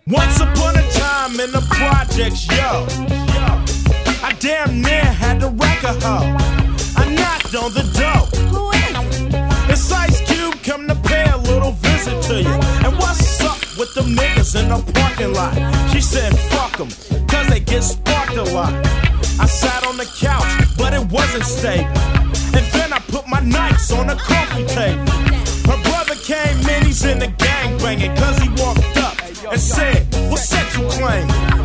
Once upon a time in the projects, yo, I damn near had to wreck a hoe. I knocked on the door. Who is it? It's Ice Cube, come to pay a little visit to you. And what's up with them niggas in the parking lot? She said fuck them, cause they get sparked a lot. I sat on the couch, but it wasn't stable. And then I put my nights on the coffee table. Her brother came in, he's in the gang banging, cause he walked up and said, what set you claim?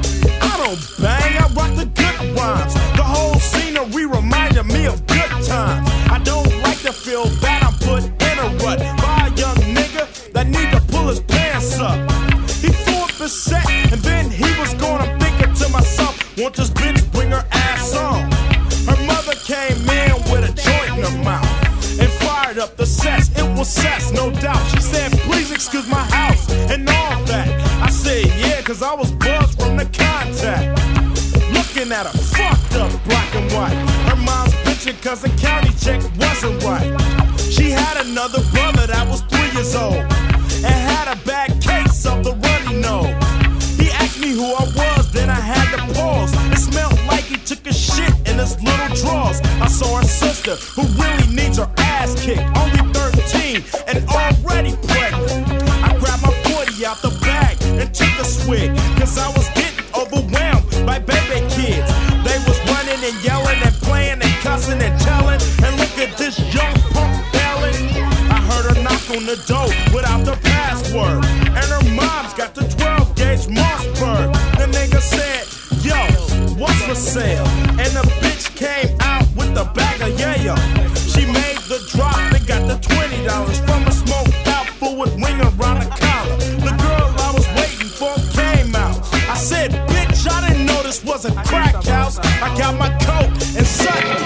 I don't bang, I rock the good rhymes. The whole scenery reminded me of good times. I don't like to feel bad, I'm put in a rut by a young nigga that need to pull his pants up. He threw up his set and then he was gone. I'm thinking to myself, won't this bitch bring her ass on? Her mother came in with a joint in her mouth and fired up the sets. It was sex, no doubt. She said, please excuse my house and all that. I said, yeah, cause I was buzzed from the contact. Looking at her fucked up black and white. Her mom's bitching cause the county check wasn't right. She had another brother that was 3 years old and had a bad case of the runny nose. He asked me who I was, then I had to pause. It smelled like he took a shit in his little drawers. I saw her sister who really needs her ass kicked, only 13 and already pregnant. I grabbed my 40 out the bag and took a swig, cause I was getting overwhelmed by baby kids. They was running and yelling and playing and cussing and telling, and look at this young punk belling. I heard her knock on the door without the password, and her mom's got the 12-gauge Mossberg. The nigga said, yo, what's for sale? And the bitch came out with the bag of yayo. She made the drop and got the $20 from a smoked out fool with wing around the collar. The girl I was waiting for came out. I said, bitch, I didn't know this was a crack house. I got my coat and something.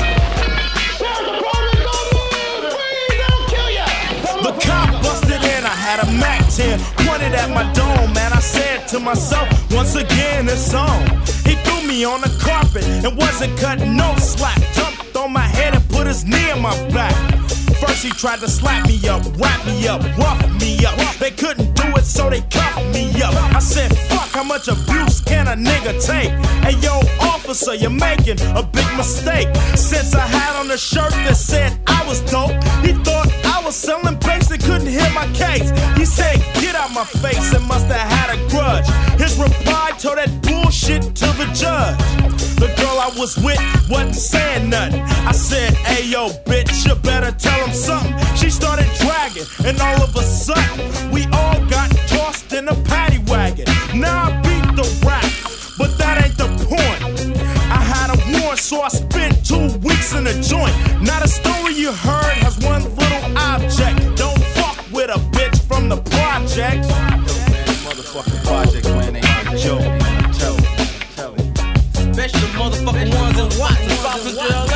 The cop busted in, I had a Mac 10 pointed at my dome, and I said to myself, once again it's on. He threw me on the carpet and wasn't cutting no slack. Jumped on my head and put his knee in my back. First he tried to slap me up, wrap me up, rough me up. They couldn't do it, so they cuffed me up. I said, fuck, how much abuse can a nigga take? Hey yo, officer, you're making a big mistake. Since I had on a shirt that said I was dope, he thought I was selling bass and couldn't hear my case. He said, get out my face, and must have had a grudge. His reply told that bullshit to the judge. The girl I was with wasn't saying nothing. I said, hey yo, bitch, you better tell him something. She started dragging, and all of a sudden, we all got tossed in a paddy wagon. Now I beat the rap, but that ain't the point. I had a warrant, so I spent 2 weeks in a joint. Now the story you heard has one little object. Don't fuck with a bitch from the projects. Motherfucking projects, man, ain't no joke. Tell me. Especially the motherfucking ones in Watson, South Central LA.